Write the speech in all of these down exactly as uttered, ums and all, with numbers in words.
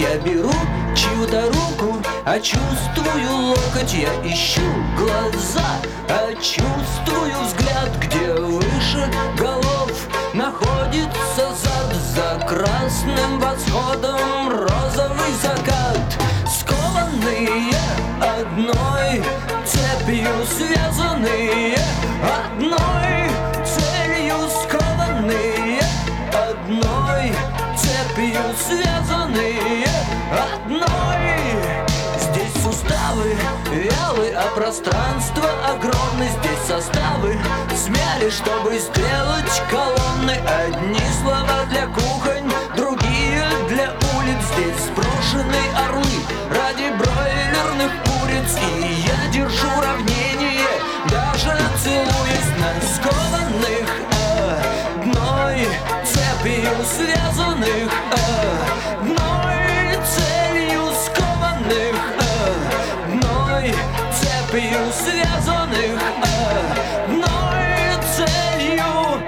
я беру чью-то руку, а чувствую локоть. Я ищу глаза, а чувствую взгляд. Где выше голов находится зад, за красным восходом розовый закат. Скованные одной цепью, связанные одной целью. Скованные одной цепью, связанные одной. Здесь суставы вялы, а пространство огромное. Здесь составы смяли, чтобы сделать колонны. Одни слова для кухонь, другие для улиц. Здесь сброшены орлы ради бройлерных куриц. И я держу равнение, даже целуясь на скованных одной цепью, связанных одной целью. Скованных одной цепью, связанных одной целью.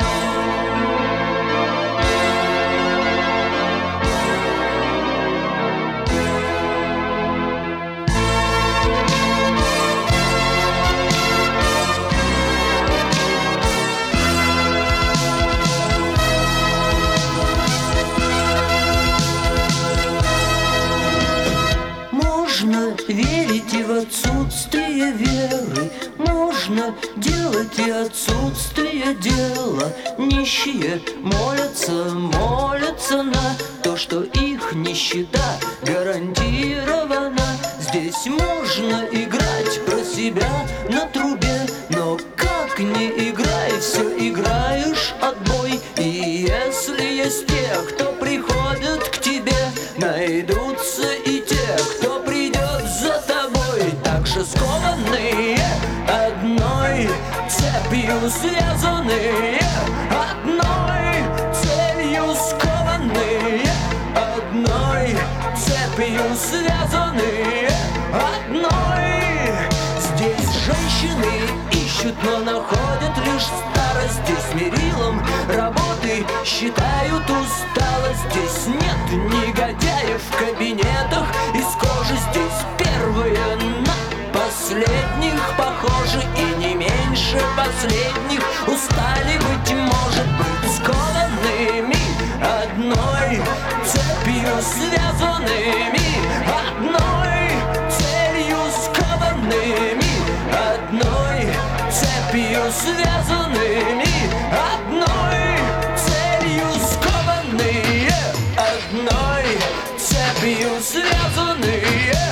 Можно верить и в отсутствие веры, можно делать и отсутствие дела. Нищие молятся, молятся на то, что их нищета гарантирована. Здесь можно играть про себя на трубе, но как не играй, все играешь отбой. И если есть те, кто приходят к тебе, найдутся и те, кто придет за тобой. Так же скованные одной цепью, связанные одной целью. Скованные одной цепью, связанные одной. Здесь женщины ищут, но находят лишь старость. Здесь мерилом работы считают усталость. Здесь нет негодяев в кабинетах из кожи. Здесь первые на последних похожи, и не меньше последних устали, быть может, быть скованными одной цепью, связанными одной целью. Скованными одной цепью, связанными одной целью. Скованные одной цепью, связанные